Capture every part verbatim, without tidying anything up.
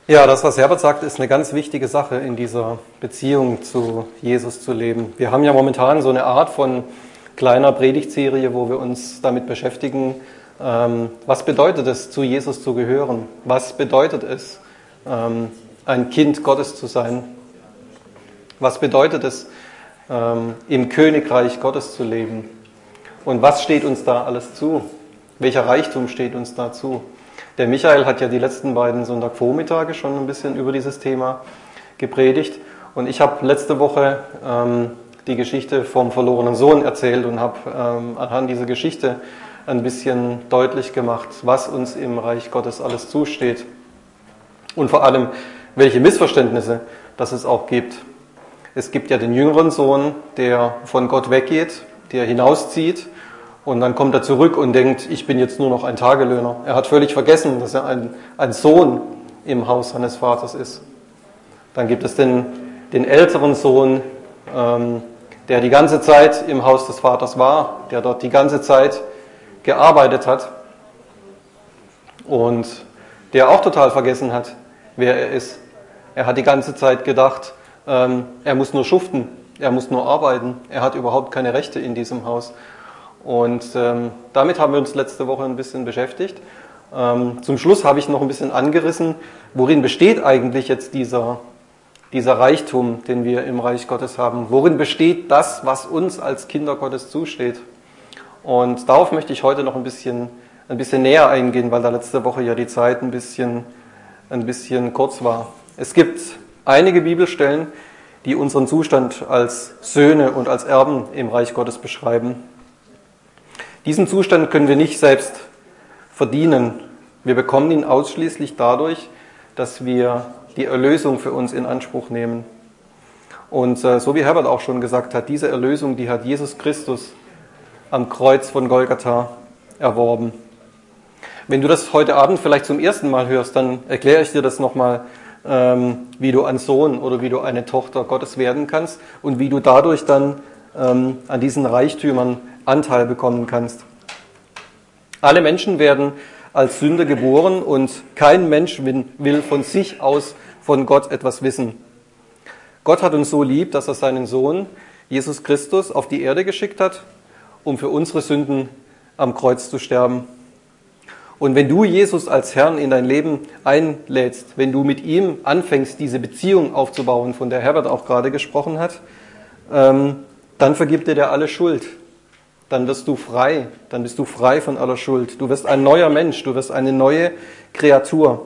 Ja, das, was Herbert sagt, ist eine ganz wichtige Sache in dieser Beziehung zu Jesus zu leben. Wir haben ja momentan so eine Art von kleiner Predigtserie, wo wir uns damit beschäftigen, ähm, was bedeutet es, zu Jesus zu gehören? Was bedeutet es, ähm, ein Kind Gottes zu sein? Was bedeutet es, ähm, im Königreich Gottes zu leben? Und was steht uns da alles zu? Welcher Reichtum steht uns da zu? Der Michael hat ja die letzten beiden Sonntagvormittage schon ein bisschen über dieses Thema gepredigt. Und ich habe letzte Woche ähm, die Geschichte vom verlorenen Sohn erzählt und habe ähm, anhand dieser Geschichte ein bisschen deutlich gemacht, was uns im Reich Gottes alles zusteht. Und vor allem, welche Missverständnisse das es auch gibt. Es gibt ja den jüngeren Sohn, der von Gott weggeht, der hinauszieht. Und dann kommt er zurück und denkt, ich bin jetzt nur noch ein Tagelöhner. Er hat völlig vergessen, dass er ein, ein Sohn im Haus seines Vaters ist. Dann gibt es den, den älteren Sohn, ähm, der die ganze Zeit im Haus des Vaters war, der dort die ganze Zeit gearbeitet hat und der auch total vergessen hat, wer er ist. Er hat die ganze Zeit gedacht, ähm, er muss nur schuften, er muss nur arbeiten, er hat überhaupt keine Rechte in diesem Haus. Und ähm, damit haben wir uns letzte Woche ein bisschen beschäftigt. Ähm, zum Schluss habe ich noch ein bisschen angerissen, worin besteht eigentlich jetzt dieser, dieser Reichtum, den wir im Reich Gottes haben? Worin besteht das, was uns als Kinder Gottes zusteht? Und darauf möchte ich heute noch ein bisschen, ein bisschen näher eingehen, weil da letzte Woche ja die Zeit ein bisschen, ein bisschen kurz war. Es gibt einige Bibelstellen, die unseren Zustand als Söhne und als Erben im Reich Gottes beschreiben. Diesen Zustand können wir nicht selbst verdienen. Wir bekommen ihn ausschließlich dadurch, dass wir die Erlösung für uns in Anspruch nehmen. Und äh, so wie Herbert auch schon gesagt hat, diese Erlösung, die hat Jesus Christus am Kreuz von Golgatha erworben. Wenn du das heute Abend vielleicht zum ersten Mal hörst, dann erkläre ich dir das nochmal, ähm, wie du ein Sohn oder wie du eine Tochter Gottes werden kannst und wie du dadurch dann ähm, an diesen Reichtümern Anteil bekommen kannst. Alle Menschen werden als Sünder geboren und kein Mensch will von sich aus von Gott etwas wissen. Gott hat uns so lieb, dass er seinen Sohn Jesus Christus auf die Erde geschickt hat, um für unsere Sünden am Kreuz zu sterben. Und wenn du Jesus als Herrn in dein Leben einlädst, wenn du mit ihm anfängst, diese Beziehung aufzubauen, von der Herbert auch gerade gesprochen hat, ähm, dann vergibt er dir alle Schuld. Dann wirst du frei, dann bist du frei von aller Schuld. Du wirst ein neuer Mensch, du wirst eine neue Kreatur.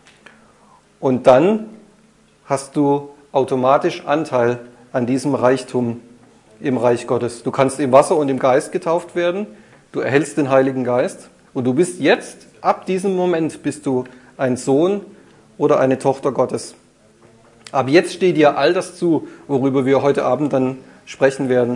Und dann hast du automatisch Anteil an diesem Reichtum im Reich Gottes. Du kannst im Wasser und im Geist getauft werden, du erhältst den Heiligen Geist und du bist jetzt, ab diesem Moment bist du ein Sohn oder eine Tochter Gottes. Ab jetzt steht dir all das zu, worüber wir heute Abend dann sprechen werden.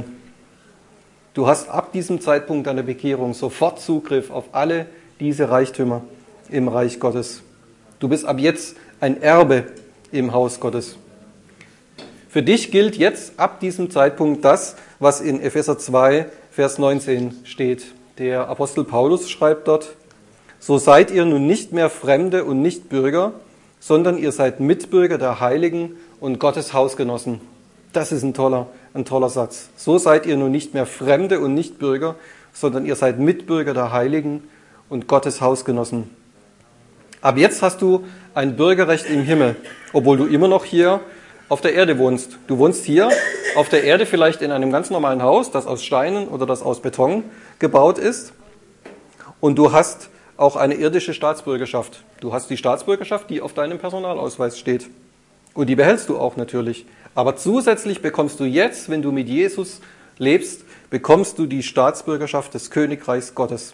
Du hast ab diesem Zeitpunkt deiner Bekehrung sofort Zugriff auf alle diese Reichtümer im Reich Gottes. Du bist ab jetzt ein Erbe im Haus Gottes. Für dich gilt jetzt ab diesem Zeitpunkt das, was in Epheser zwei, Vers neunzehn steht. Der Apostel Paulus schreibt dort: So seid ihr nun nicht mehr Fremde und Nichtbürger, sondern ihr seid Mitbürger der Heiligen und Gottes Hausgenossen. Das ist ein toller, ein toller Satz. So seid ihr nun nicht mehr Fremde und Nichtbürger, sondern ihr seid Mitbürger der Heiligen und Gottes Hausgenossen. Ab jetzt hast du ein Bürgerrecht im Himmel, obwohl du immer noch hier auf der Erde wohnst. Du wohnst hier auf der Erde vielleicht in einem ganz normalen Haus, das aus Steinen oder das aus Beton gebaut ist. Und du hast auch eine irdische Staatsbürgerschaft. Du hast die Staatsbürgerschaft, die auf deinem Personalausweis steht. Und die behältst du auch natürlich. Aber zusätzlich bekommst du jetzt, wenn du mit Jesus lebst, bekommst du die Staatsbürgerschaft des Königreichs Gottes.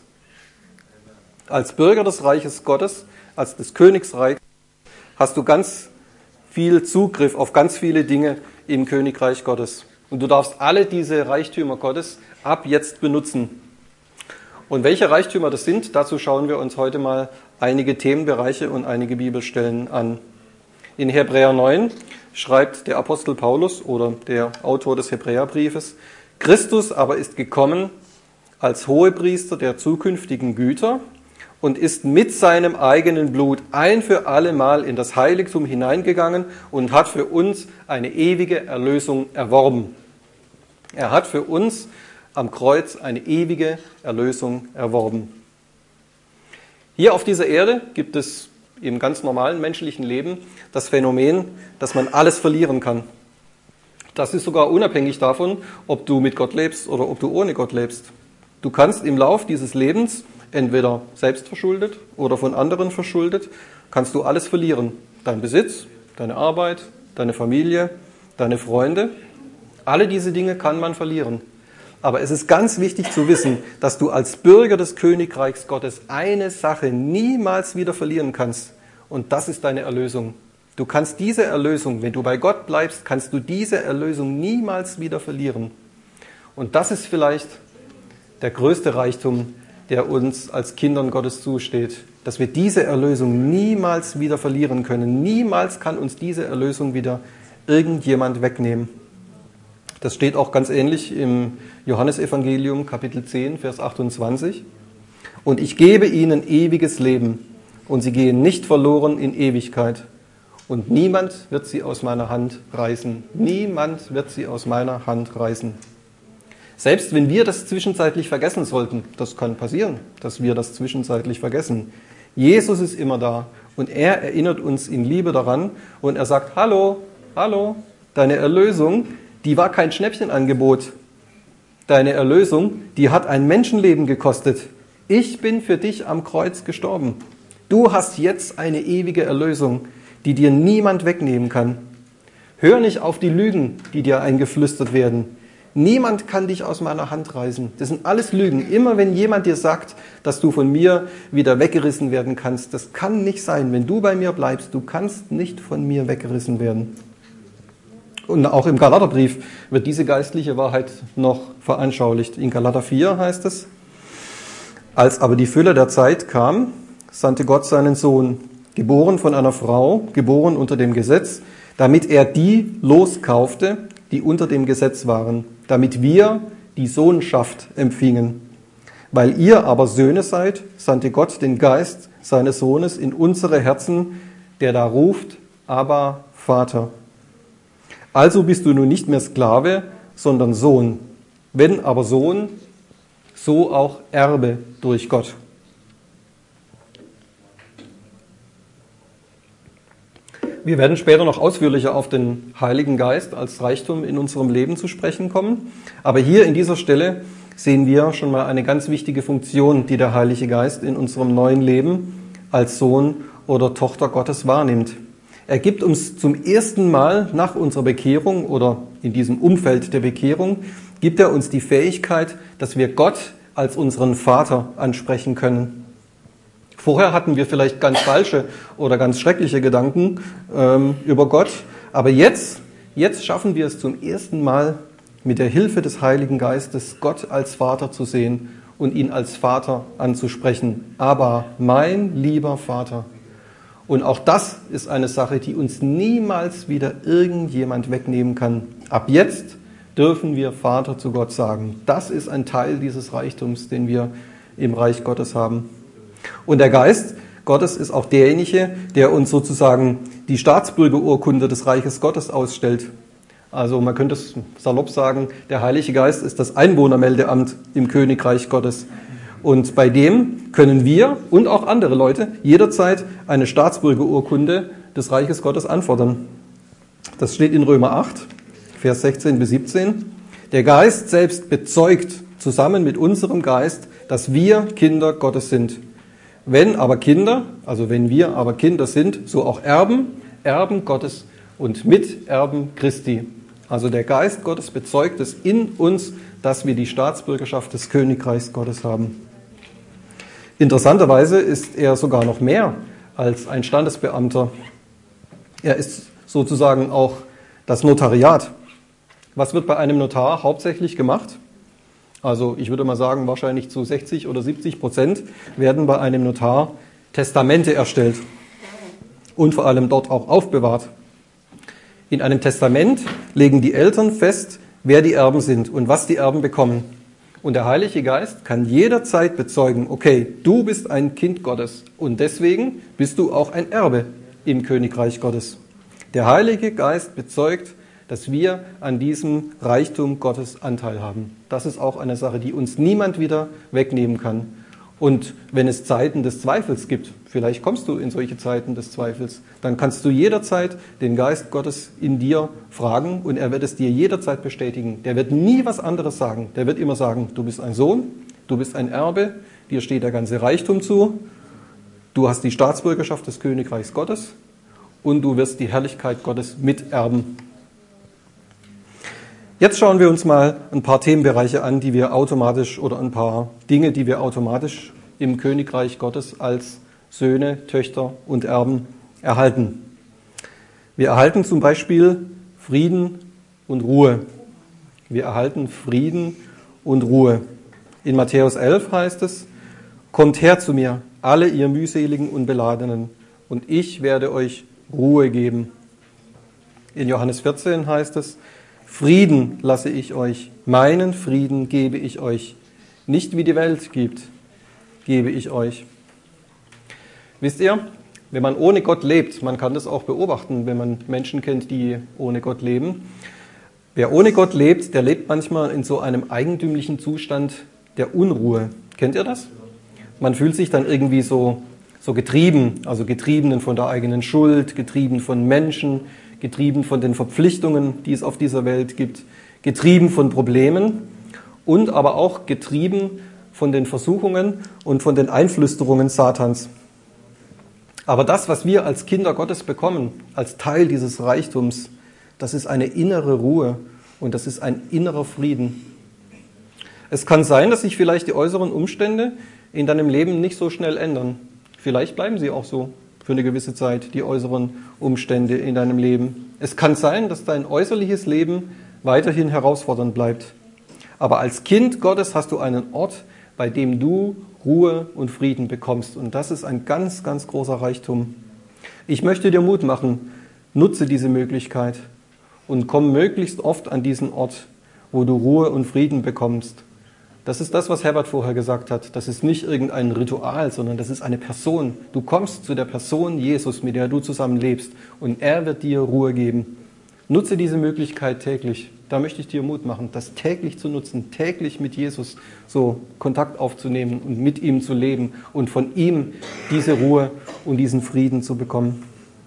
Als Bürger des Reiches Gottes, als des Königsreichs, hast du ganz viel Zugriff auf ganz viele Dinge im Königreich Gottes. Und du darfst alle diese Reichtümer Gottes ab jetzt benutzen. Und welche Reichtümer das sind, dazu schauen wir uns heute mal einige Themenbereiche und einige Bibelstellen an. In Hebräer neun schreibt der Apostel Paulus oder der Autor des Hebräerbriefes: Christus aber ist gekommen als Hohepriester der zukünftigen Güter und ist mit seinem eigenen Blut ein für alle Mal in das Heiligtum hineingegangen und hat für uns eine ewige Erlösung erworben. Er hat für uns am Kreuz eine ewige Erlösung erworben. Hier auf dieser Erde gibt es im ganz normalen menschlichen Leben das Phänomen, dass man alles verlieren kann. Das ist sogar unabhängig davon, ob du mit Gott lebst oder ob du ohne Gott lebst. Du kannst im Lauf dieses Lebens, entweder selbst verschuldet oder von anderen verschuldet, kannst du alles verlieren. Dein Besitz, deine Arbeit, deine Familie, deine Freunde. Alle diese Dinge kann man verlieren. Aber es ist ganz wichtig zu wissen, dass du als Bürger des Königreichs Gottes eine Sache niemals wieder verlieren kannst. Und das ist deine Erlösung. Du kannst diese Erlösung, wenn du bei Gott bleibst, kannst du diese Erlösung niemals wieder verlieren. Und das ist vielleicht der größte Reichtum, der uns als Kindern Gottes zusteht, dass wir diese Erlösung niemals wieder verlieren können. Niemals kann uns diese Erlösung wieder irgendjemand wegnehmen. Das steht auch ganz ähnlich im Johannesevangelium, Kapitel zehn, Vers achtundzwanzig. Und ich gebe ihnen ewiges Leben, und sie gehen nicht verloren in Ewigkeit. Und niemand wird sie aus meiner Hand reißen. Niemand wird sie aus meiner Hand reißen. Selbst wenn wir das zwischenzeitlich vergessen sollten, das kann passieren, dass wir das zwischenzeitlich vergessen. Jesus ist immer da und er erinnert uns in Liebe daran und er sagt, hallo, hallo, deine Erlösung, die war kein Schnäppchenangebot. Deine Erlösung, die hat ein Menschenleben gekostet. Ich bin für dich am Kreuz gestorben. Du hast jetzt eine ewige Erlösung, die dir niemand wegnehmen kann. Hör nicht auf die Lügen, die dir eingeflüstert werden. Niemand kann dich aus meiner Hand reißen. Das sind alles Lügen. Immer wenn jemand dir sagt, dass du von mir wieder weggerissen werden kannst, das kann nicht sein. Wenn du bei mir bleibst, du kannst nicht von mir weggerissen werden. Und auch im Galaterbrief wird diese geistliche Wahrheit noch veranschaulicht. In Galater vier heißt es, als aber die Fülle der Zeit kam, sandte Gott seinen Sohn, geboren von einer Frau, geboren unter dem Gesetz, damit er die loskaufte, die unter dem Gesetz waren, damit wir die Sohnschaft empfingen. Weil ihr aber Söhne seid, sandte Gott den Geist seines Sohnes in unsere Herzen, der da ruft, Abba, Vater. Also bist du nun nicht mehr Sklave, sondern Sohn. Wenn aber Sohn, so auch Erbe durch Gott. Wir werden später noch ausführlicher auf den Heiligen Geist als Reichtum in unserem Leben zu sprechen kommen. Aber hier in dieser Stelle sehen wir schon mal eine ganz wichtige Funktion, die der Heilige Geist in unserem neuen Leben als Sohn oder Tochter Gottes wahrnimmt. Er gibt uns zum ersten Mal nach unserer Bekehrung oder in diesem Umfeld der Bekehrung, gibt er uns die Fähigkeit, dass wir Gott als unseren Vater ansprechen können. Vorher hatten wir vielleicht ganz falsche oder ganz schreckliche Gedanken ähm, über Gott, aber jetzt, jetzt schaffen wir es zum ersten Mal mit der Hilfe des Heiligen Geistes, Gott als Vater zu sehen und ihn als Vater anzusprechen. Aber mein lieber Vater. Und auch das ist eine Sache, die uns niemals wieder irgendjemand wegnehmen kann. Ab jetzt dürfen wir Vater zu Gott sagen. Das ist ein Teil dieses Reichtums, den wir im Reich Gottes haben. Und der Geist Gottes ist auch derjenige, der uns sozusagen die Staatsbürgerurkunde des Reiches Gottes ausstellt. Also man könnte es salopp sagen, der Heilige Geist ist das Einwohnermeldeamt im Königreich Gottes. Und bei dem können wir und auch andere Leute jederzeit eine Staatsbürgerurkunde des Reiches Gottes anfordern. Das steht in Römer acht, Vers sechzehn bis siebzehn. Der Geist selbst bezeugt zusammen mit unserem Geist, dass wir Kinder Gottes sind. Wenn aber Kinder, also wenn wir aber Kinder sind, so auch Erben, Erben Gottes und Miterben Christi. Also der Geist Gottes bezeugt es in uns, dass wir die Staatsbürgerschaft des Königreichs Gottes haben. Interessanterweise ist er sogar noch mehr als ein Standesbeamter. Er ist sozusagen auch das Notariat. Was wird bei einem Notar hauptsächlich gemacht? Also ich würde mal sagen, wahrscheinlich zu sechzig oder siebzig Prozent werden bei einem Notar Testamente erstellt und vor allem dort auch aufbewahrt. In einem Testament legen die Eltern fest, wer die Erben sind und was die Erben bekommen. Und der Heilige Geist kann jederzeit bezeugen, okay, du bist ein Kind Gottes und deswegen bist du auch ein Erbe im Königreich Gottes. Der Heilige Geist bezeugt, dass wir an diesem Reichtum Gottes Anteil haben. Das ist auch eine Sache, die uns niemand wieder wegnehmen kann. Und wenn es Zeiten des Zweifels gibt, vielleicht kommst du in solche Zeiten des Zweifels, dann kannst du jederzeit den Geist Gottes in dir fragen und er wird es dir jederzeit bestätigen. Der wird nie was anderes sagen. Der wird immer sagen, du bist ein Sohn, du bist ein Erbe, dir steht der ganze Reichtum zu, du hast die Staatsbürgerschaft des Königreichs Gottes und du wirst die Herrlichkeit Gottes miterben. Jetzt schauen wir uns mal ein paar Themenbereiche an, die wir automatisch oder ein paar Dinge, die wir automatisch im Königreich Gottes als Söhne, Töchter und Erben erhalten. Wir erhalten zum Beispiel Frieden und Ruhe. Wir erhalten Frieden und Ruhe. In Matthäus elf heißt es, kommt her zu mir, alle ihr mühseligen und Beladenen, und ich werde euch Ruhe geben. In Johannes vierzehn heißt es, Frieden lasse ich euch, meinen Frieden gebe ich euch. Nicht wie die Welt gibt, gebe ich euch. Wisst ihr, wenn man ohne Gott lebt, man kann das auch beobachten, wenn man Menschen kennt, die ohne Gott leben. Wer ohne Gott lebt, der lebt manchmal in so einem eigentümlichen Zustand der Unruhe. Kennt ihr das? Man fühlt sich dann irgendwie so, so getrieben, also getrieben von der eigenen Schuld, getrieben von Menschen, getrieben von den Verpflichtungen, die es auf dieser Welt gibt, getrieben von Problemen und aber auch getrieben von den Versuchungen und von den Einflüsterungen Satans. Aber das, was wir als Kinder Gottes bekommen, als Teil dieses Reichtums, das ist eine innere Ruhe und das ist ein innerer Frieden. Es kann sein, dass sich vielleicht die äußeren Umstände in deinem Leben nicht so schnell ändern. Vielleicht bleiben sie auch so für eine gewisse Zeit, die äußeren Umstände in deinem Leben. Es kann sein, dass dein äußerliches Leben weiterhin herausfordernd bleibt. Aber als Kind Gottes hast du einen Ort, bei dem du Ruhe und Frieden bekommst. Und das ist ein ganz, ganz großer Reichtum. Ich möchte dir Mut machen, nutze diese Möglichkeit und komm möglichst oft an diesen Ort, wo du Ruhe und Frieden bekommst. Das ist das, was Herbert vorher gesagt hat. Das ist nicht irgendein Ritual, sondern das ist eine Person. Du kommst zu der Person Jesus, mit der du zusammen lebst, und er wird dir Ruhe geben. Nutze diese Möglichkeit täglich. Da möchte ich dir Mut machen, das täglich zu nutzen, täglich mit Jesus so Kontakt aufzunehmen und mit ihm zu leben und von ihm diese Ruhe und diesen Frieden zu bekommen.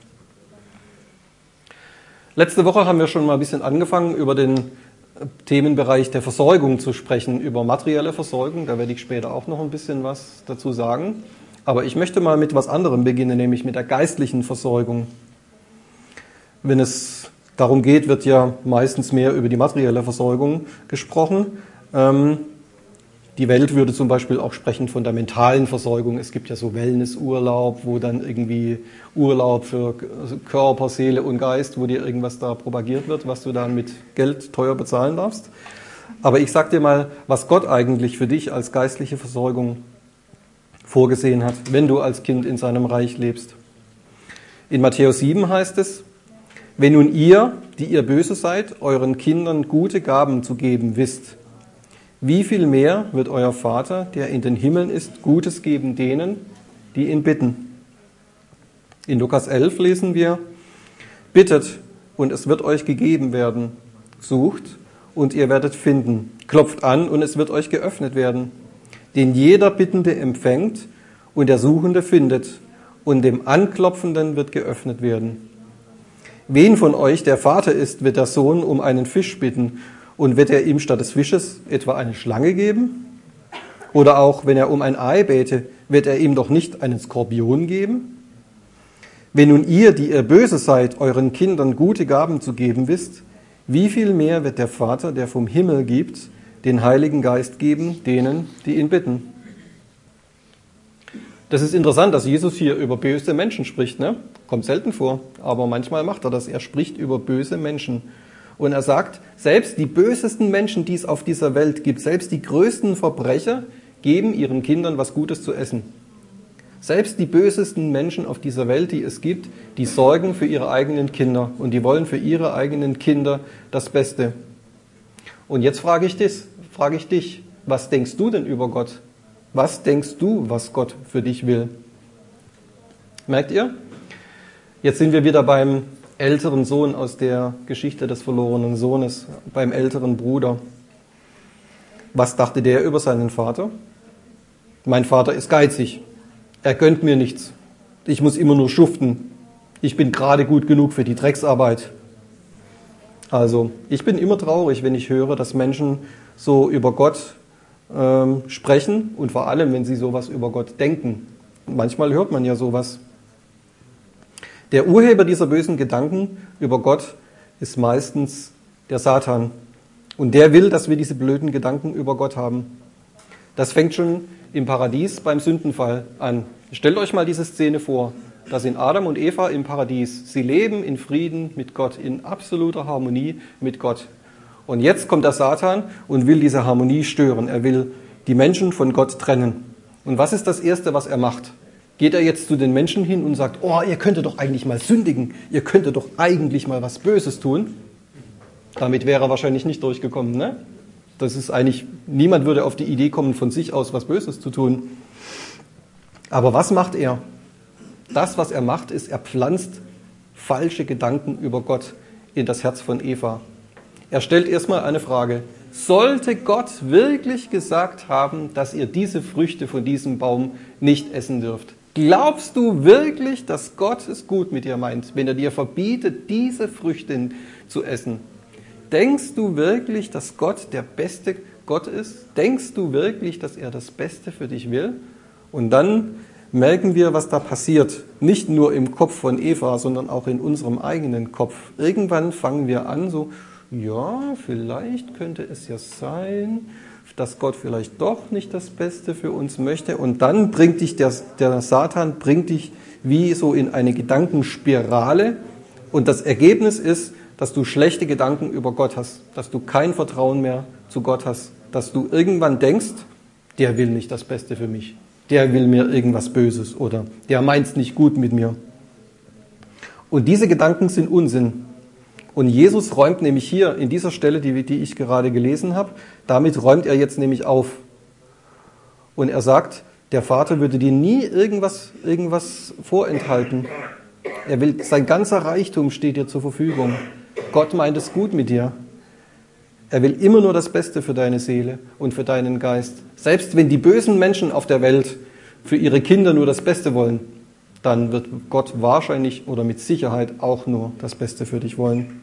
Letzte Woche haben wir schon mal ein bisschen angefangen, über den Themenbereich der Versorgung zu sprechen, über materielle Versorgung. Da werde ich später auch noch ein bisschen was dazu sagen. Aber ich möchte mal mit was anderem beginnen, nämlich mit der geistlichen Versorgung. Wenn es darum geht, wird ja meistens mehr über die materielle Versorgung gesprochen. Ähm, die Welt würde zum Beispiel auch sprechen von der mentalen Versorgung. Es gibt ja so Wellnessurlaub, wo dann irgendwie Urlaub für Körper, Seele und Geist, wo dir irgendwas da propagiert wird, was du dann mit Geld teuer bezahlen darfst. Aber ich sag dir mal, was Gott eigentlich für dich als geistliche Versorgung vorgesehen hat, wenn du als Kind in seinem Reich lebst. In Matthäus sieben heißt es, wenn nun ihr, die ihr böse seid, euren Kindern gute Gaben zu geben wisst, wie viel mehr wird euer Vater, der in den Himmeln ist, Gutes geben denen, die ihn bitten? In Lukas elf lesen wir, bittet und es wird euch gegeben werden, sucht und ihr werdet finden, klopft an und es wird euch geöffnet werden. Denn jeder Bittende empfängt und der Suchende findet und dem Anklopfenden wird geöffnet werden. Wen von euch der Vater ist, wird der Sohn um einen Fisch bitten, und wird er ihm statt des Fisches etwa eine Schlange geben? Oder auch, wenn er um ein Ei bäte, wird er ihm doch nicht einen Skorpion geben? Wenn nun ihr, die ihr böse seid, euren Kindern gute Gaben zu geben wisst, wie viel mehr wird der Vater, der vom Himmel gibt, den Heiligen Geist geben, denen, die ihn bitten? Das ist interessant, dass Jesus hier über böse Menschen spricht, ne? Kommt selten vor, aber manchmal macht er das. Er spricht über böse Menschen. Und er sagt, selbst die bösesten Menschen, die es auf dieser Welt gibt, selbst die größten Verbrecher, geben ihren Kindern was Gutes zu essen. Selbst die bösesten Menschen auf dieser Welt, die es gibt, die sorgen für ihre eigenen Kinder und die wollen für ihre eigenen Kinder das Beste. Und jetzt frage ich dich, frage ich dich, Was denkst du denn über Gott? Was denkst du, was Gott für dich will? Merkt ihr? Jetzt sind wir wieder beim älteren Sohn aus der Geschichte des verlorenen Sohnes, beim älteren Bruder. Was dachte der über seinen Vater? Mein Vater ist geizig. Er gönnt mir nichts. Ich muss immer nur schuften. Ich bin gerade gut genug für die Drecksarbeit. Also, ich bin immer traurig, wenn ich höre, dass Menschen so über Gott ähm, sprechen und vor allem, wenn sie sowas über Gott denken. Manchmal hört man ja sowas. Der Urheber dieser bösen Gedanken über Gott ist meistens der Satan. Und der will, dass wir diese blöden Gedanken über Gott haben. Das fängt schon im Paradies beim Sündenfall an. Stellt euch mal diese Szene vor. Da sind Adam und Eva im Paradies. Sie leben in Frieden mit Gott, in absoluter Harmonie mit Gott. Und jetzt kommt der Satan und will diese Harmonie stören. Er will die Menschen von Gott trennen. Und was ist das Erste, was er macht? Geht er jetzt zu den Menschen hin und sagt, oh, ihr könntet doch eigentlich mal sündigen, ihr könntet doch eigentlich mal was Böses tun? Damit wäre er wahrscheinlich nicht durchgekommen, ne? Das ist eigentlich, niemand würde auf die Idee kommen, von sich aus was Böses zu tun. Aber was macht er? Das, was er macht, ist, er pflanzt falsche Gedanken über Gott in das Herz von Eva. Er stellt erstmal eine Frage. Sollte Gott wirklich gesagt haben, dass ihr diese Früchte von diesem Baum nicht essen dürft? Glaubst du wirklich, dass Gott es gut mit dir meint, wenn er dir verbietet, diese Früchte zu essen? Denkst du wirklich, dass Gott der beste Gott ist? Denkst du wirklich, dass er das Beste für dich will? Und dann merken wir, was da passiert. Nicht nur im Kopf von Eva, sondern auch in unserem eigenen Kopf. Irgendwann fangen wir an, so, ja, vielleicht könnte es ja sein, dass Gott vielleicht doch nicht das Beste für uns möchte. Und dann bringt dich der, der Satan, bringt dich wie so in eine Gedankenspirale. Und das Ergebnis ist, dass du schlechte Gedanken über Gott hast, dass du kein Vertrauen mehr zu Gott hast, dass du irgendwann denkst, der will nicht das Beste für mich, der will mir irgendwas Böses oder der meint es nicht gut mit mir. Und diese Gedanken sind Unsinn. Und Jesus räumt nämlich hier in dieser Stelle, die, die ich gerade gelesen habe, damit räumt er jetzt nämlich auf. Und er sagt, der Vater würde dir nie irgendwas, irgendwas vorenthalten. Er will, sein ganzer Reichtum steht dir zur Verfügung. Gott meint es gut mit dir. Er will immer nur das Beste für deine Seele und für deinen Geist. Selbst wenn die bösen Menschen auf der Welt für ihre Kinder nur das Beste wollen, dann wird Gott wahrscheinlich oder mit Sicherheit auch nur das Beste für dich wollen.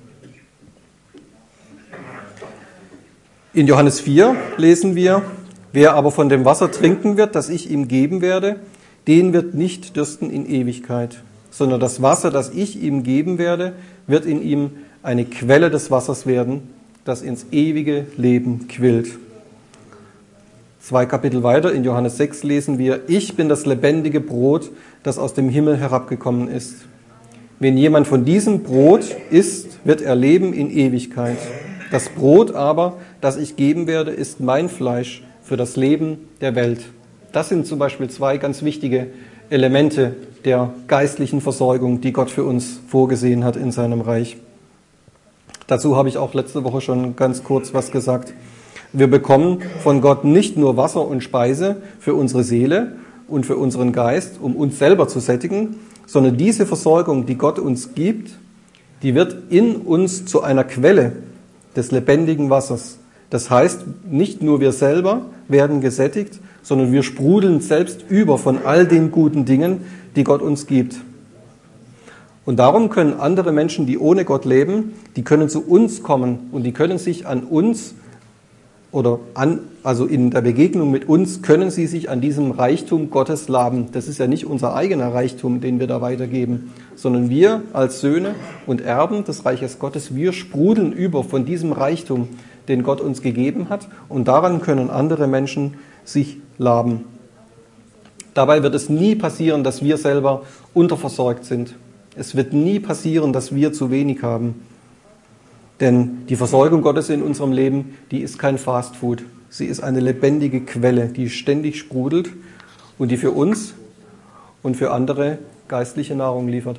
In Johannes vier lesen wir, wer aber von dem Wasser trinken wird, das ich ihm geben werde, den wird nicht dürsten in Ewigkeit, sondern das Wasser, das ich ihm geben werde, wird in ihm eine Quelle des Wassers werden, das ins ewige Leben quillt. Zwei Kapitel weiter, in Johannes sechs lesen wir, ich bin das lebendige Brot, das aus dem Himmel herabgekommen ist. Wenn jemand von diesem Brot isst, wird er leben in Ewigkeit. Das Brot aber, das ich geben werde, ist mein Fleisch für das Leben der Welt. Das sind zum Beispiel zwei ganz wichtige Elemente der geistlichen Versorgung, die Gott für uns vorgesehen hat in seinem Reich. Dazu habe ich auch letzte Woche schon ganz kurz was gesagt. Wir bekommen von Gott nicht nur Wasser und Speise für unsere Seele und für unseren Geist, um uns selber zu sättigen, sondern diese Versorgung, die Gott uns gibt, die wird in uns zu einer Quelle des lebendigen Wassers. Das heißt, nicht nur wir selber werden gesättigt, sondern wir sprudeln selbst über von all den guten Dingen, die Gott uns gibt. Und darum können andere Menschen, die ohne Gott leben, die können zu uns kommen und die können sich an uns oder an, also in der Begegnung mit uns, können sie sich an diesem Reichtum Gottes laben. Das ist ja nicht unser eigener Reichtum, den wir da weitergeben, sondern wir als Söhne und Erben des Reiches Gottes, wir sprudeln über von diesem Reichtum, den Gott uns gegeben hat, und daran können andere Menschen sich laben. Dabei wird es nie passieren, dass wir selber unterversorgt sind. Es wird nie passieren, dass wir zu wenig haben. Denn die Versorgung Gottes in unserem Leben, die ist kein Fastfood. Sie ist eine lebendige Quelle, die ständig sprudelt und die für uns und für andere geistliche Nahrung liefert.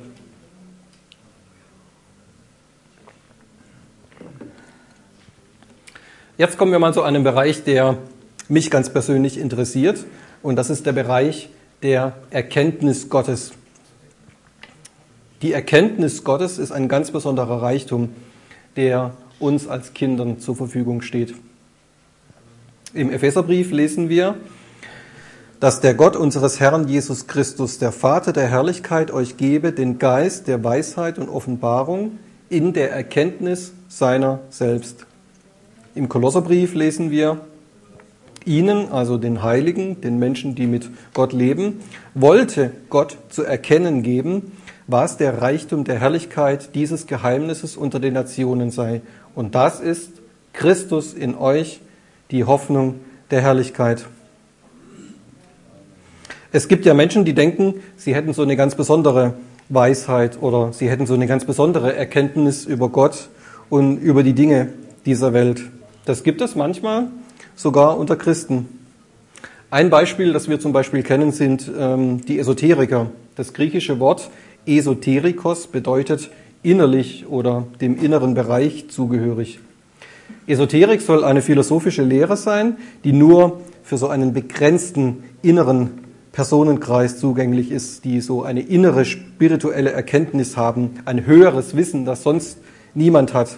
Jetzt kommen wir mal zu einem Bereich, der mich ganz persönlich interessiert. Und das ist der Bereich der Erkenntnis Gottes. Die Erkenntnis Gottes ist ein ganz besonderer Reichtum, der uns als Kindern zur Verfügung steht. Im Epheserbrief lesen wir, dass der Gott unseres Herrn Jesus Christus, der Vater der Herrlichkeit, euch gebe den Geist der Weisheit und Offenbarung in der Erkenntnis seiner selbst. Im Kolosserbrief lesen wir, ihnen, also den Heiligen, den Menschen, die mit Gott leben, wollte Gott zu erkennen geben, was der Reichtum der Herrlichkeit dieses Geheimnisses unter den Nationen sei. Und das ist Christus in euch, die Hoffnung der Herrlichkeit. Es gibt ja Menschen, die denken, sie hätten so eine ganz besondere Weisheit oder sie hätten so eine ganz besondere Erkenntnis über Gott und über die Dinge dieser Welt. Das gibt es manchmal sogar unter Christen. Ein Beispiel, das wir zum Beispiel kennen, sind ähm, die Esoteriker. Das griechische Wort Esoterikos bedeutet innerlich oder dem inneren Bereich zugehörig. Esoterik soll eine philosophische Lehre sein, die nur für so einen begrenzten inneren Personenkreis zugänglich ist, die so eine innere spirituelle Erkenntnis haben, ein höheres Wissen, das sonst niemand hat.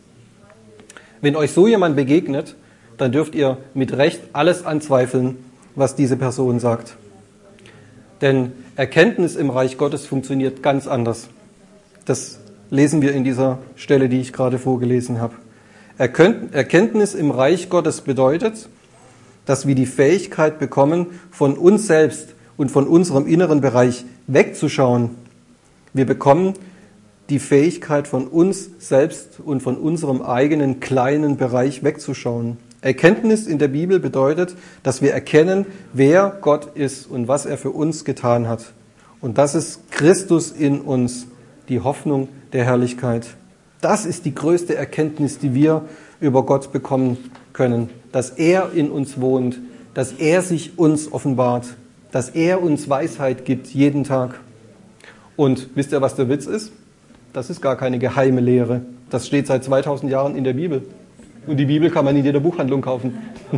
Wenn euch so jemand begegnet, dann dürft ihr mit Recht alles anzweifeln, was diese Person sagt. Denn Erkenntnis im Reich Gottes funktioniert ganz anders. Das lesen wir in dieser Stelle, die ich gerade vorgelesen habe. Erkenntnis im Reich Gottes bedeutet, dass wir die Fähigkeit bekommen, von uns selbst und von unserem inneren Bereich wegzuschauen. Wir bekommen die Fähigkeit, von uns selbst und von unserem eigenen kleinen Bereich wegzuschauen. Erkenntnis in der Bibel bedeutet, dass wir erkennen, wer Gott ist und was er für uns getan hat. Und das ist Christus in uns, die Hoffnung der Herrlichkeit. Das ist die größte Erkenntnis, die wir über Gott bekommen können, dass er in uns wohnt, dass er sich uns offenbart, dass er uns Weisheit gibt jeden Tag. Und wisst ihr, was der Witz ist? Das ist gar keine geheime Lehre. Das steht seit zweitausend Jahren in der Bibel. Und die Bibel kann man in jeder Buchhandlung kaufen.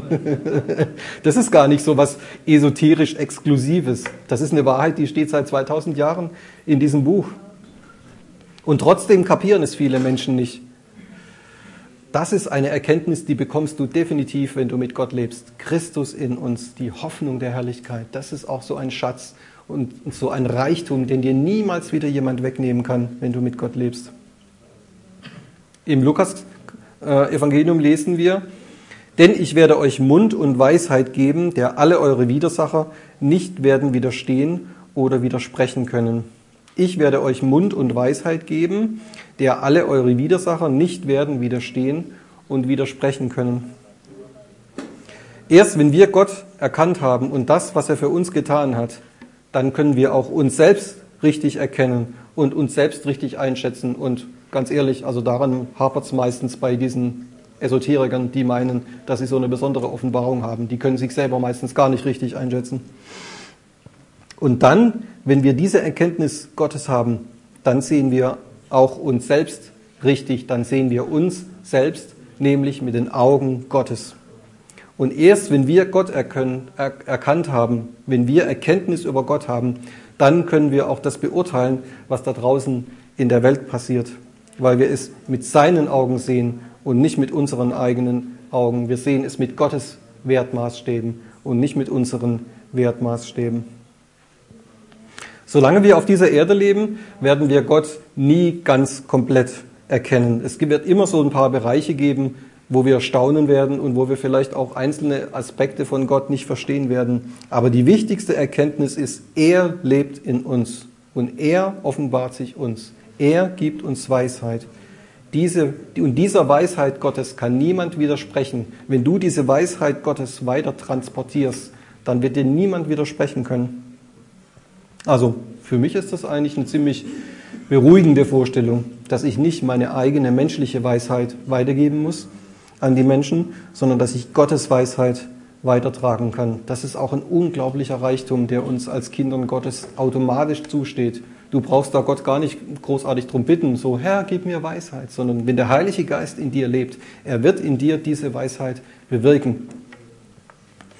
Das ist gar nicht so was esoterisch Exklusives. Das ist eine Wahrheit, die steht seit zweitausend Jahren in diesem Buch. Und trotzdem kapieren es viele Menschen nicht. Das ist eine Erkenntnis, die bekommst du definitiv, wenn du mit Gott lebst. Christus in uns, die Hoffnung der Herrlichkeit. Das ist auch so ein Schatz und so ein Reichtum, den dir niemals wieder jemand wegnehmen kann, wenn du mit Gott lebst. Im Lukas-Evangelium lesen wir, denn ich werde euch Mund und Weisheit geben, der alle eure Widersacher nicht werden widerstehen oder widersprechen können. Ich werde euch Mund und Weisheit geben, der alle eure Widersacher nicht werden widerstehen und widersprechen können. Erst wenn wir Gott erkannt haben und das, was er für uns getan hat, dann können wir auch uns selbst richtig erkennen und uns selbst richtig einschätzen. Und ganz ehrlich, also daran hapert es meistens bei diesen Esoterikern, die meinen, dass sie so eine besondere Offenbarung haben. Die können sich selber meistens gar nicht richtig einschätzen. Und dann, wenn wir diese Erkenntnis Gottes haben, dann sehen wir auch uns selbst richtig, dann sehen wir uns selbst, nämlich mit den Augen Gottes. Und erst wenn wir Gott erkennen, er, erkannt haben, wenn wir Erkenntnis über Gott haben, dann können wir auch das beurteilen, was da draußen in der Welt passiert, weil wir es mit seinen Augen sehen und nicht mit unseren eigenen Augen. Wir sehen es mit Gottes Wertmaßstäben und nicht mit unseren Wertmaßstäben. Solange wir auf dieser Erde leben, werden wir Gott nie ganz komplett erkennen. Es wird immer so ein paar Bereiche geben, wo wir staunen werden und wo wir vielleicht auch einzelne Aspekte von Gott nicht verstehen werden. Aber die wichtigste Erkenntnis ist, er lebt in uns und er offenbart sich uns. Er gibt uns Weisheit. Diese, und dieser Weisheit Gottes kann niemand widersprechen. Wenn du diese Weisheit Gottes weiter transportierst, dann wird dir niemand widersprechen können. Also für mich ist das eigentlich eine ziemlich beruhigende Vorstellung, dass ich nicht meine eigene menschliche Weisheit weitergeben muss an die Menschen, sondern dass ich Gottes Weisheit weitertragen kann. Das ist auch ein unglaublicher Reichtum, der uns als Kindern Gottes automatisch zusteht. Du brauchst da Gott gar nicht großartig drum bitten, so Herr, gib mir Weisheit, sondern wenn der Heilige Geist in dir lebt, er wird in dir diese Weisheit bewirken.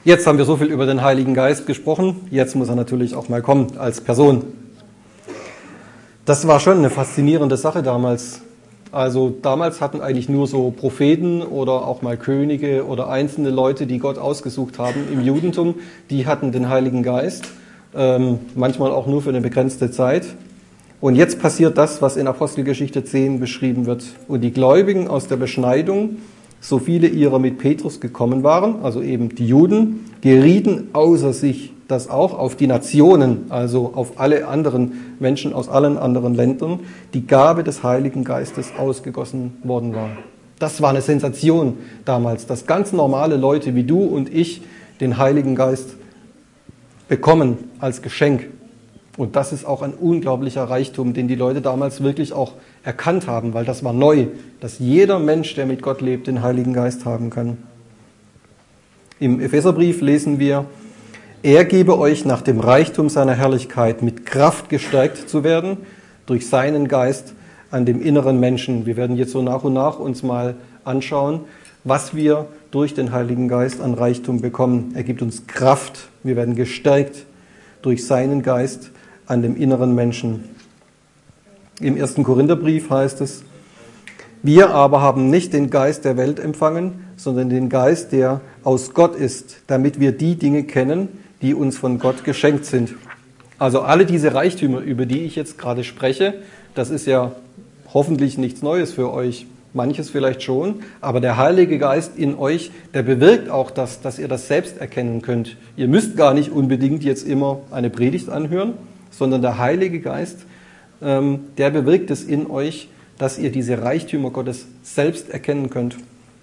Jetzt haben wir so viel über den Heiligen Geist gesprochen, jetzt muss er natürlich auch mal kommen als Person. Das war schon eine faszinierende Sache damals. Also damals hatten eigentlich nur so Propheten oder auch mal Könige oder einzelne Leute, die Gott ausgesucht haben im Judentum, die hatten den Heiligen Geist, ähm, manchmal auch nur für eine begrenzte Zeit. Und jetzt passiert das, was in Apostelgeschichte zehn beschrieben wird. Und die Gläubigen aus der Beschneidung, so viele ihrer mit Petrus gekommen waren, also eben die Juden, gerieten außer sich, dass auch auf die Nationen, also auf alle anderen Menschen aus allen anderen Ländern, die Gabe des Heiligen Geistes ausgegossen worden war. Das war eine Sensation damals, dass ganz normale Leute wie du und ich den Heiligen Geist bekommen als Geschenk. Und das ist auch ein unglaublicher Reichtum, den die Leute damals wirklich auch erkannt haben, weil das war neu, dass jeder Mensch, der mit Gott lebt, den Heiligen Geist haben kann. Im Epheserbrief lesen wir: Er gebe euch nach dem Reichtum seiner Herrlichkeit mit Kraft gestärkt zu werden, durch seinen Geist an dem inneren Menschen. Wir werden jetzt so nach und nach uns mal anschauen, was wir durch den Heiligen Geist an Reichtum bekommen. Er gibt uns Kraft, wir werden gestärkt durch seinen Geist an dem inneren Menschen. Im ersten Korintherbrief heißt es: Wir aber haben nicht den Geist der Welt empfangen, sondern den Geist, der aus Gott ist, damit wir die Dinge kennen, die uns von Gott geschenkt sind. Also alle diese Reichtümer, über die ich jetzt gerade spreche, das ist ja hoffentlich nichts Neues für euch. Manches vielleicht schon, aber der Heilige Geist in euch, der bewirkt auch das, dass ihr das selbst erkennen könnt. Ihr müsst gar nicht unbedingt jetzt immer eine Predigt anhören, sondern der Heilige Geist, ähm, der bewirkt es in euch, dass ihr diese Reichtümer Gottes selbst erkennen könnt.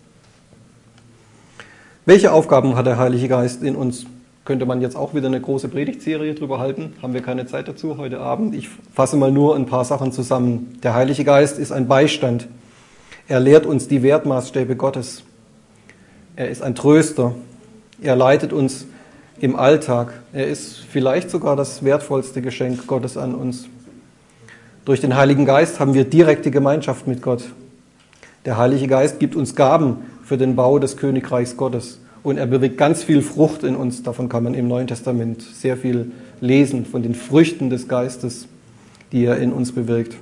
Welche Aufgaben hat der Heilige Geist in uns? Könnte man jetzt auch wieder eine große Predigtserie drüber halten, haben wir keine Zeit dazu heute Abend. Ich fasse mal nur ein paar Sachen zusammen. Der Heilige Geist ist ein Beistand. Er lehrt uns die Wertmaßstäbe Gottes. Er ist ein Tröster. Er leitet uns im Alltag. Er ist vielleicht sogar das wertvollste Geschenk Gottes an uns. Durch den Heiligen Geist haben wir direkte Gemeinschaft mit Gott. Der Heilige Geist gibt uns Gaben für den Bau des Königreichs Gottes. Und er bewirkt ganz viel Frucht in uns. Davon kann man im Neuen Testament sehr viel lesen, von den Früchten des Geistes, die er in uns bewirkt.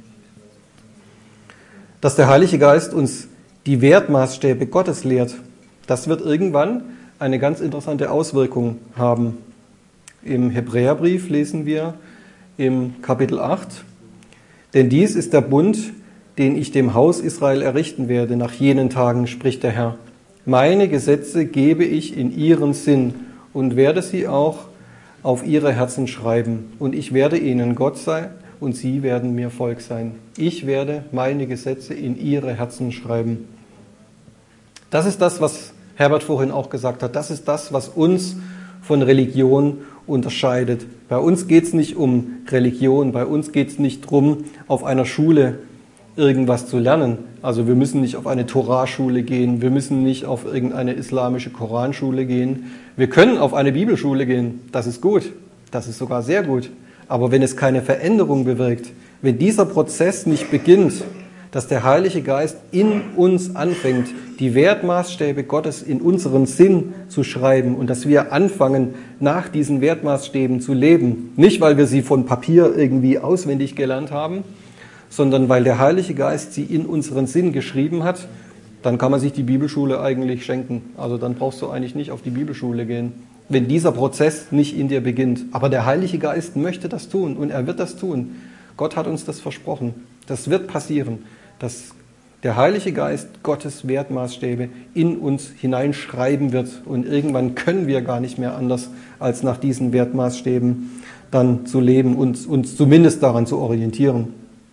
Dass der Heilige Geist uns die Wertmaßstäbe Gottes lehrt, das wird irgendwann eine ganz interessante Auswirkung haben. Im Hebräerbrief lesen wir im Kapitel acht: Denn dies ist der Bund, den ich dem Haus Israel errichten werde nach jenen Tagen, spricht der Herr. Meine Gesetze gebe ich in ihren Sinn und werde sie auch auf ihre Herzen schreiben. Und ich werde ihnen Gott sein und sie werden mir Volk sein. Ich werde meine Gesetze in ihre Herzen schreiben. Das ist das, was Herbert vorhin auch gesagt hat. Das ist das, was uns von Religion unterscheidet. Bei uns geht es nicht um Religion, bei uns geht es nicht darum, auf einer Schule irgendwas zu lernen. Also wir müssen nicht auf eine Torah-Schule gehen, wir müssen nicht auf irgendeine islamische Koranschule gehen. Wir können auf eine Bibelschule gehen, das ist gut, das ist sogar sehr gut. Aber wenn es keine Veränderung bewirkt, wenn dieser Prozess nicht beginnt, dass der Heilige Geist in uns anfängt, die Wertmaßstäbe Gottes in unseren Sinn zu schreiben und dass wir anfangen, nach diesen Wertmaßstäben zu leben, nicht weil wir sie von Papier irgendwie auswendig gelernt haben, sondern weil der Heilige Geist sie in unseren Sinn geschrieben hat, dann kann man sich die Bibelschule eigentlich schenken. Also dann brauchst du eigentlich nicht auf die Bibelschule gehen, wenn dieser Prozess nicht in dir beginnt. Aber der Heilige Geist möchte das tun und er wird das tun. Gott hat uns das versprochen. Das wird passieren, dass der Heilige Geist Gottes Wertmaßstäbe in uns hineinschreiben wird. Und irgendwann können wir gar nicht mehr anders, als nach diesen Wertmaßstäben dann zu leben und uns zumindest daran zu orientieren.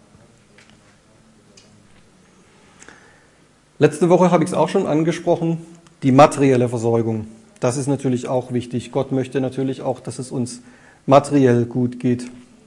Letzte Woche habe ich es auch schon angesprochen, die materielle Versorgung. Das ist natürlich auch wichtig. Gott möchte natürlich auch, dass es uns materiell gut geht.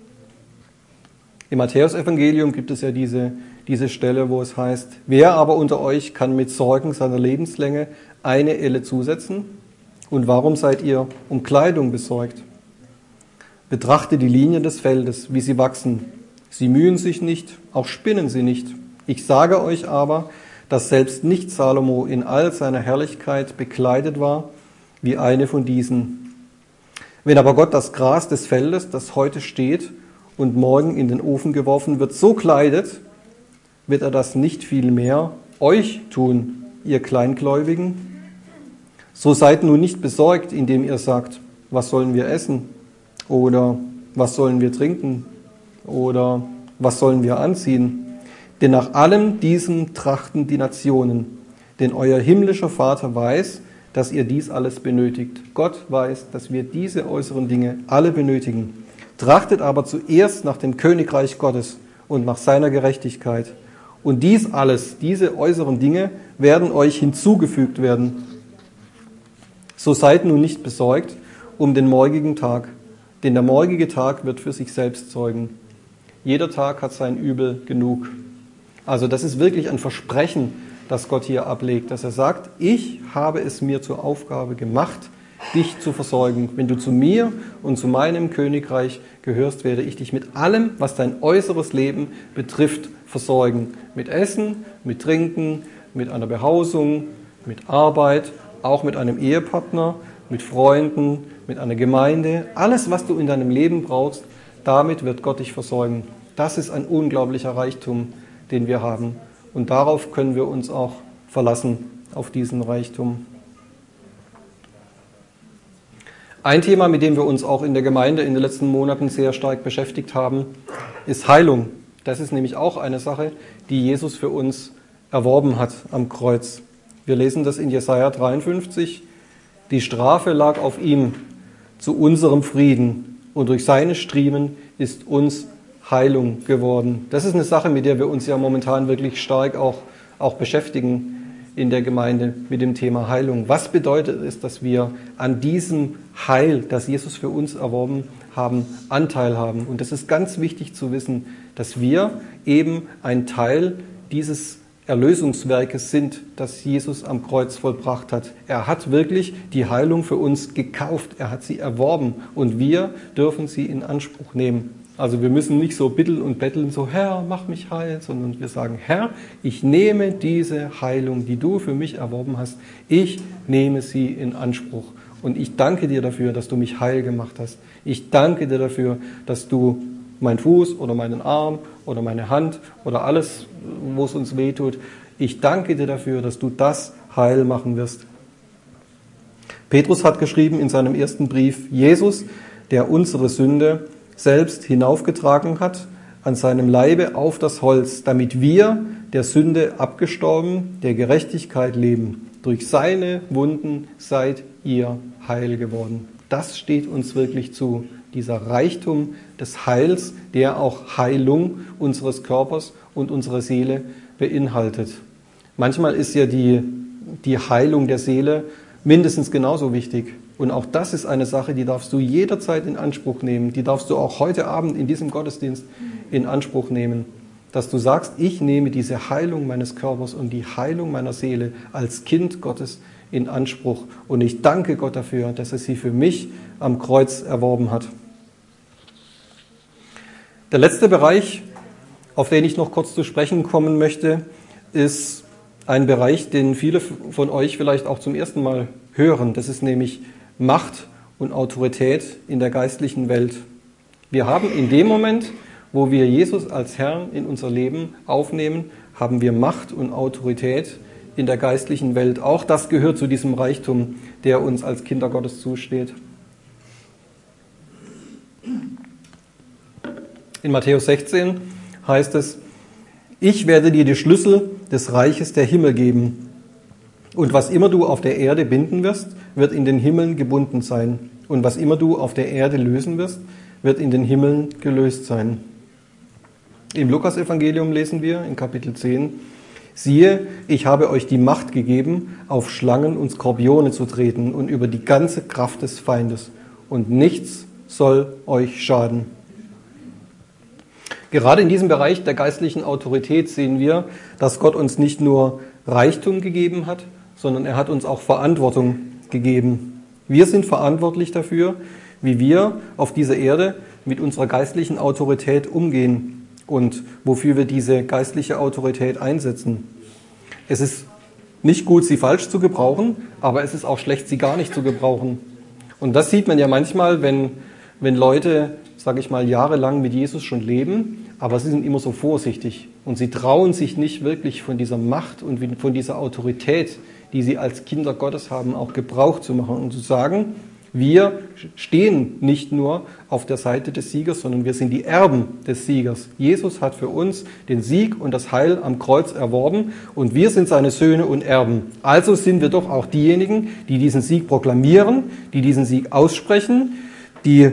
Im Matthäusevangelium gibt es ja diese, diese Stelle, wo es heißt: Wer aber unter euch kann mit Sorgen seiner Lebenslänge eine Elle zusetzen? Und warum seid ihr um Kleidung besorgt? Betrachtet die Linien des Feldes, wie sie wachsen. Sie mühen sich nicht, auch spinnen sie nicht. Ich sage euch aber, dass selbst nicht Salomo in all seiner Herrlichkeit bekleidet war wie eine von diesen. Wenn aber Gott das Gras des Feldes, das heute steht und morgen in den Ofen geworfen wird, so kleidet, wird er das nicht viel mehr euch tun, ihr Kleingläubigen? So seid nun nicht besorgt, indem ihr sagt, was sollen wir essen? Oder was sollen wir trinken? Oder was sollen wir anziehen? Denn nach allem diesem trachten die Nationen. Denn euer himmlischer Vater weiß, dass ihr dies alles benötigt. Gott weiß, dass wir diese äußeren Dinge alle benötigen. Trachtet aber zuerst nach dem Königreich Gottes und nach seiner Gerechtigkeit. Und dies alles, diese äußeren Dinge, werden euch hinzugefügt werden. So seid nun nicht besorgt um den morgigen Tag, denn der morgige Tag wird für sich selbst zeugen. Jeder Tag hat sein Übel genug. Also das ist wirklich ein Versprechen, das Gott hier ablegt, dass er sagt, ich habe es mir zur Aufgabe gemacht, dich zu versorgen. Wenn du zu mir und zu meinem Königreich gehörst, werde ich dich mit allem, was dein äußeres Leben betrifft, versorgen. Mit Essen, mit Trinken, mit einer Behausung, mit Arbeit, auch mit einem Ehepartner, mit Freunden, mit einer Gemeinde. Alles, was du in deinem Leben brauchst, damit wird Gott dich versorgen. Das ist ein unglaublicher Reichtum, den wir haben. Und darauf können wir uns auch verlassen, auf diesen Reichtum. Ein Thema, mit dem wir uns auch in der Gemeinde in den letzten Monaten sehr stark beschäftigt haben, ist Heilung. Das ist nämlich auch eine Sache, die Jesus für uns erworben hat am Kreuz. Wir lesen das in Jesaja dreiundfünfzig. Die Strafe lag auf ihm zu unserem Frieden und durch seine Striemen ist uns Heilung geworden. Das ist eine Sache, mit der wir uns ja momentan wirklich stark auch, auch beschäftigen in der Gemeinde mit dem Thema Heilung. Was bedeutet es, dass wir an diesem Heil, das Jesus für uns erworben haben, Anteil haben? Und das ist ganz wichtig zu wissen, dass wir eben ein Teil dieses Erlösungswerkes sind, das Jesus am Kreuz vollbracht hat. Er hat wirklich die Heilung für uns gekauft, er hat sie erworben und wir dürfen sie in Anspruch nehmen. Also wir müssen nicht so bitteln und betteln, so Herr, mach mich heil, sondern wir sagen, Herr, ich nehme diese Heilung, die du für mich erworben hast, ich nehme sie in Anspruch. Und ich danke dir dafür, dass du mich heil gemacht hast. Ich danke dir dafür, dass du meinen Fuß oder meinen Arm oder meine Hand oder alles, wo es uns wehtut, ich danke dir dafür, dass du das heil machen wirst. Petrus hat geschrieben in seinem ersten Brief, Jesus, der unsere Sünde selbst hinaufgetragen hat, an seinem Leibe auf das Holz, damit wir der Sünde abgestorben, der Gerechtigkeit leben. Durch seine Wunden seid ihr heil geworden. Das steht uns wirklich zu, dieser Reichtum des Heils, der auch Heilung unseres Körpers und unserer Seele beinhaltet. Manchmal ist ja die, die Heilung der Seele mindestens genauso wichtig. Und auch das ist eine Sache, die darfst du jederzeit in Anspruch nehmen. Die darfst du auch heute Abend in diesem Gottesdienst in Anspruch nehmen. Dass du sagst, ich nehme diese Heilung meines Körpers und die Heilung meiner Seele als Kind Gottes in Anspruch. Und ich danke Gott dafür, dass er sie für mich am Kreuz erworben hat. Der letzte Bereich, auf den ich noch kurz zu sprechen kommen möchte, ist ein Bereich, den viele von euch vielleicht auch zum ersten Mal hören. Das ist nämlich Macht und Autorität in der geistlichen Welt. Wir haben in dem Moment, wo wir Jesus als Herrn in unser Leben aufnehmen, haben wir Macht und Autorität in der geistlichen Welt. Auch das gehört zu diesem Reichtum, der uns als Kinder Gottes zusteht. In Matthäus sechzehn heißt es, ich werde dir die Schlüssel des Reiches der Himmel geben. Und was immer du auf der Erde binden wirst, wird in den Himmeln gebunden sein. Und was immer du auf der Erde lösen wirst, wird in den Himmeln gelöst sein. Im Lukas-Evangelium lesen wir in Kapitel zehn, siehe, ich habe euch die Macht gegeben, auf Schlangen und Skorpione zu treten und über die ganze Kraft des Feindes. Und nichts soll euch schaden. Gerade in diesem Bereich der geistlichen Autorität sehen wir, dass Gott uns nicht nur Reichtum gegeben hat, sondern er hat uns auch Verantwortung gegeben. Wir sind verantwortlich dafür, wie wir auf dieser Erde mit unserer geistlichen Autorität umgehen und wofür wir diese geistliche Autorität einsetzen. Es ist nicht gut, sie falsch zu gebrauchen, aber es ist auch schlecht, sie gar nicht zu gebrauchen. Und das sieht man ja manchmal, wenn, wenn Leute, sage ich mal, jahrelang mit Jesus schon leben, aber sie sind immer so vorsichtig und sie trauen sich nicht wirklich von dieser Macht und von dieser Autorität, die sie als Kinder Gottes haben, auch Gebrauch zu machen und zu sagen, wir stehen nicht nur auf der Seite des Siegers, sondern wir sind die Erben des Siegers. Jesus hat für uns den Sieg und das Heil am Kreuz erworben und wir sind seine Söhne und Erben. Also sind wir doch auch diejenigen, die diesen Sieg proklamieren, die diesen Sieg aussprechen, die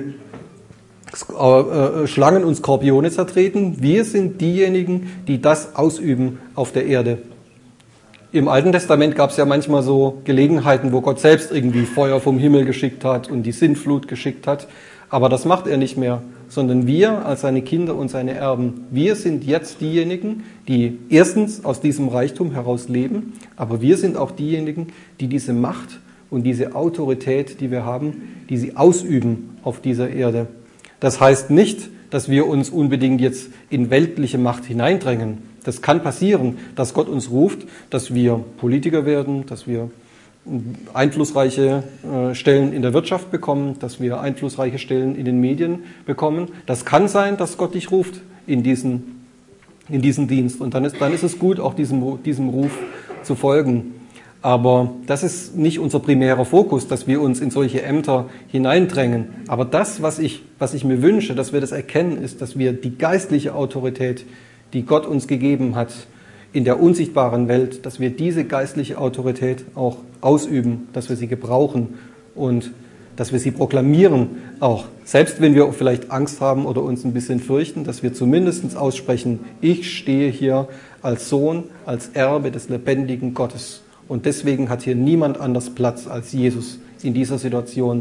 Schlangen und Skorpione zertreten. Wir sind diejenigen, die das ausüben auf der Erde. Im Alten Testament gab es ja manchmal so Gelegenheiten, wo Gott selbst irgendwie Feuer vom Himmel geschickt hat und die Sintflut geschickt hat. Aber das macht er nicht mehr, sondern wir als seine Kinder und seine Erben, wir sind jetzt diejenigen, die erstens aus diesem Reichtum heraus leben, aber wir sind auch diejenigen, die diese Macht und diese Autorität, die wir haben, die sie ausüben auf dieser Erde. Das heißt nicht, dass wir uns unbedingt jetzt in weltliche Macht hineindrängen. Das kann passieren, dass Gott uns ruft, dass wir Politiker werden, dass wir einflussreiche Stellen in der Wirtschaft bekommen, dass wir einflussreiche Stellen in den Medien bekommen. Das kann sein, dass Gott dich ruft in diesen, in diesen Dienst. Und dann ist, dann ist es gut, auch diesem, diesem Ruf zu folgen. Aber das ist nicht unser primärer Fokus, dass wir uns in solche Ämter hineindrängen. Aber das, was ich, was ich mir wünsche, dass wir das erkennen, ist, dass wir die geistliche Autorität, die Gott uns gegeben hat in der unsichtbaren Welt, dass wir diese geistliche Autorität auch ausüben, dass wir sie gebrauchen und dass wir sie proklamieren auch. Selbst wenn wir vielleicht Angst haben oder uns ein bisschen fürchten, dass wir zumindest aussprechen, ich stehe hier als Sohn, als Erbe des lebendigen Gottes. Und deswegen hat hier niemand anders Platz als Jesus in dieser Situation.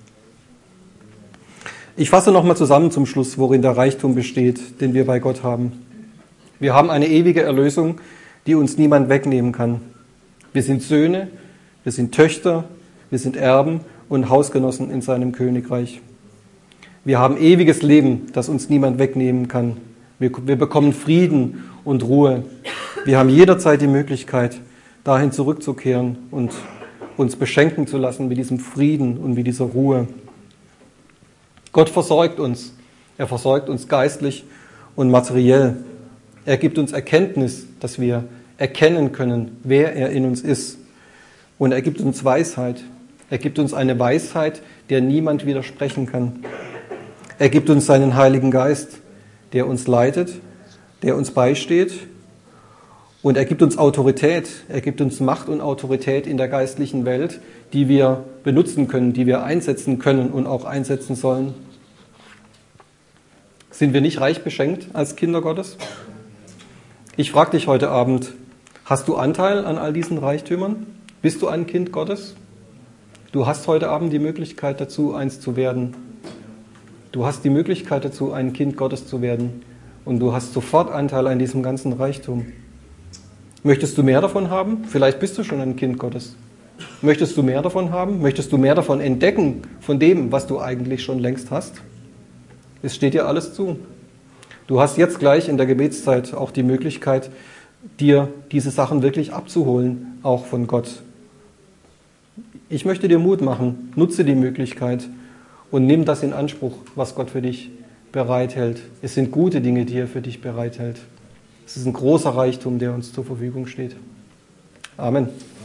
Ich fasse nochmal zusammen zum Schluss, worin der Reichtum besteht, den wir bei Gott haben. Wir haben eine ewige Erlösung, die uns niemand wegnehmen kann. Wir sind Söhne, wir sind Töchter, wir sind Erben und Hausgenossen in seinem Königreich. Wir haben ewiges Leben, das uns niemand wegnehmen kann. Wir, wir bekommen Frieden und Ruhe. Wir haben jederzeit die Möglichkeit, dahin zurückzukehren und uns beschenken zu lassen mit diesem Frieden und mit dieser Ruhe. Gott versorgt uns. Er versorgt uns geistlich und materiell. Er gibt uns Erkenntnis, dass wir erkennen können, wer er in uns ist. Und er gibt uns Weisheit. Er gibt uns eine Weisheit, der niemand widersprechen kann. Er gibt uns seinen Heiligen Geist, der uns leitet, der uns beisteht. Und er gibt uns Autorität. Er gibt uns Macht und Autorität in der geistlichen Welt, die wir benutzen können, die wir einsetzen können und auch einsetzen sollen. Sind wir nicht reich beschenkt als Kinder Gottes? Ich frage dich heute Abend, hast du Anteil an all diesen Reichtümern? Bist du ein Kind Gottes? Du hast heute Abend die Möglichkeit dazu, eins zu werden. Du hast die Möglichkeit dazu, ein Kind Gottes zu werden. Und du hast sofort Anteil an diesem ganzen Reichtum. Möchtest du mehr davon haben? Vielleicht bist du schon ein Kind Gottes. Möchtest du mehr davon haben? Möchtest du mehr davon entdecken, von dem, was du eigentlich schon längst hast? Es steht dir alles zu. Du hast jetzt gleich in der Gebetszeit auch die Möglichkeit, dir diese Sachen wirklich abzuholen, auch von Gott. Ich möchte dir Mut machen, nutze die Möglichkeit und nimm das in Anspruch, was Gott für dich bereithält. Es sind gute Dinge, die er für dich bereithält. Es ist ein großer Reichtum, der uns zur Verfügung steht. Amen.